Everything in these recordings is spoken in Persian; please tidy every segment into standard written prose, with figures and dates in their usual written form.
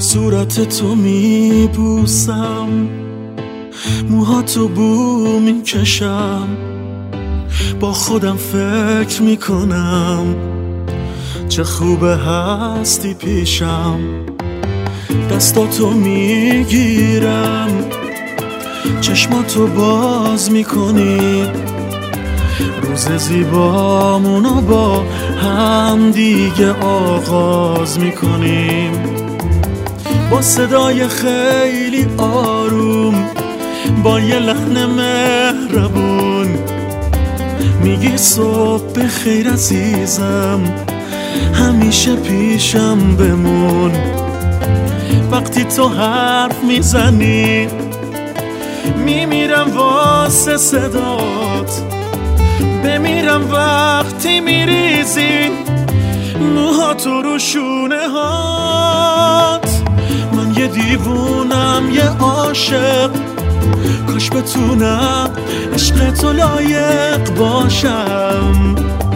صورت تو میبوسم، موهاتو بو میکشم، با خودم فکر میکنم چه خوبه هستی پیشم. دستاتو میگیرم، چشماتو باز میکنی، روز زیبامونو با هم دیگه آغاز میکنیم. با صدای خیلی آروم، با یه لحن مهربون میگی صبح بخیر عزیزم، همیشه پیشم بمون. وقتی تو حرف میزنی میمیرم واسه صدات، بمیرم وقتی میریزی موهاتو رو شونه هات. من یه دیوونم، یه عاشق، کاش بتونم عشق تو لایق باشم.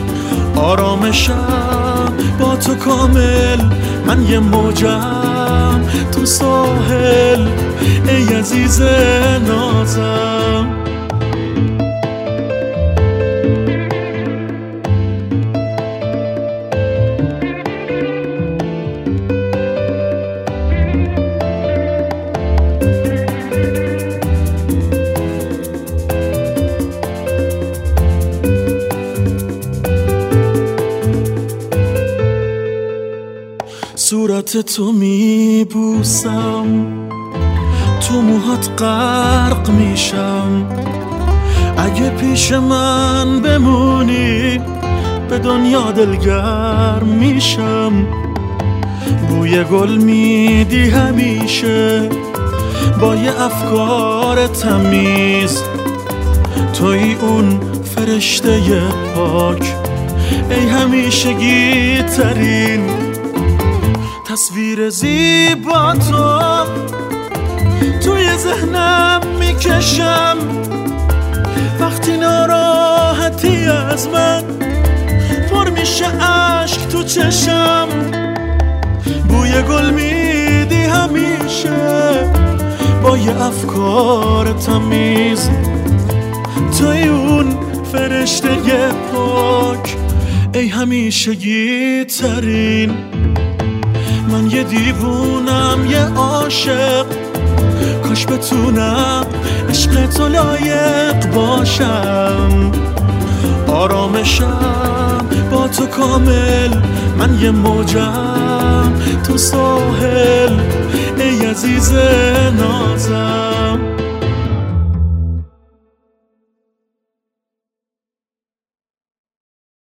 آرامشم با تو کامل، من یه موجم تو ساحل، ای عزیز نازم. صورت تو میبوسم، تو موهات غرق میشم. اگه پیش من بمونی به دنیا دلگرم میشم. بوی گل میدی همیشه با یه افکار تمیز، توی اون فرشته پاک، ای همیشگی ترین تصویر زیبا تو توی ذهنم میکشم. وقتی ناراحتی از من پر میشه عشق تو چشم. بوی گل میدی همیشه با یه افکار تمیز، توی اون فرشته پاک، ای همیشگی ترین. من یه دیوونم، یه عاشق، کاش بتونم عشق تو لایق باشم. آرامشم با تو کامل، من یه موجم تو ساحل، ای عزیز نازم.